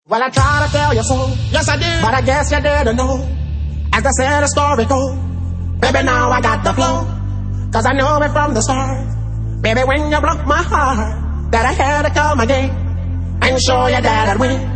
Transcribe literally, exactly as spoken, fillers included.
Well, I tried to tell you so. Yes, I did. But I guess you didn't know. As they said, the story goes. Baby, now I got the flow. Cause I knew it from the start. Baby, when you broke my heart, that I had to come again and show you that I'd win.